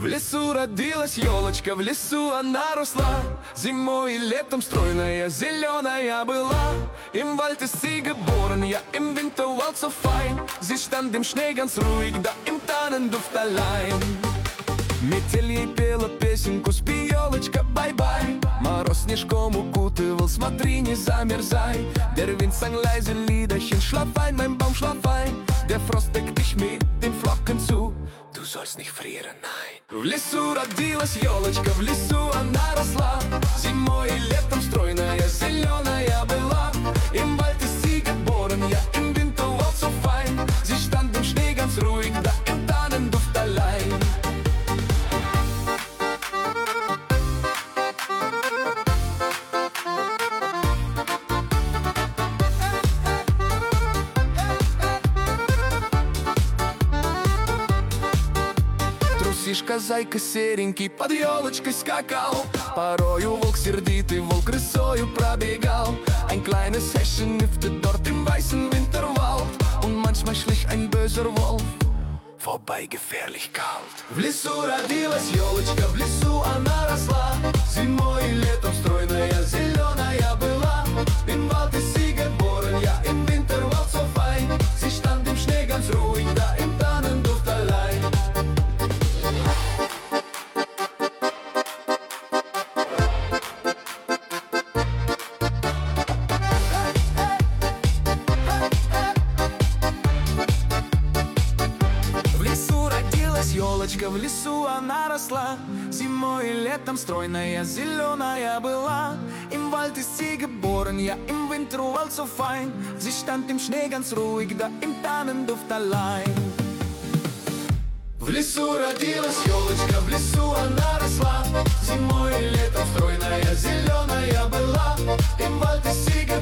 лесу родилась елочка, в лесу она росла. Зимой и летом стройная, зеленая была. Im Wald ist sie geboren, ja im Winterwald so fein. Sie stand im Schnee ganz ruhig, da im Tannenduft allein. Метель ей пела песенку, спи, елочка, бай-бай. Мороз снежком укутывал, смотри, не замерзай. Der Wind sang leise Liederchen, schlaf ein, mein Baum, schlaf ein. Der Frost deckt dich mit den Flocken zu, du sollst nicht frieren, nein. В лесу родилась елочка, в лесу она росла. Зимой и летом стройная, зеленая была. Im Wald ist sie geboren, ja im Winterwald so fein. Sie stand im Schnee ganz ruhig, da im Tannenduft allein. Трусишка, зайка серенький под елочкой скакал. Порою волк сердитый, волк рысою пробегал. Ein kleines Häschen niffte dort im weißen Winterwald. Und manchmal schlich ein böser Wolf vorbei, gefährlich kalt. В лесу родилась елочка, в лесу она росла. Зимой и летом стройная, зеленая была. Im Wald ist sie geboren, ja im Winterwald so fein. Sie stand im Schnee ganz ruhig, da im Tannenduft allein. Елочка, в лесу она росла. Зимой и летом стройная, зеленая была. Im Wald ist sie geboren, ja im Winterwald so fein. Sie stand im Schnee ganz ruhig, da im Tannenduft allein. В лесу родилась елочка, в лесу она росла. Зимой и летом стройная, зеленая была. Im Wald ist sie geboren.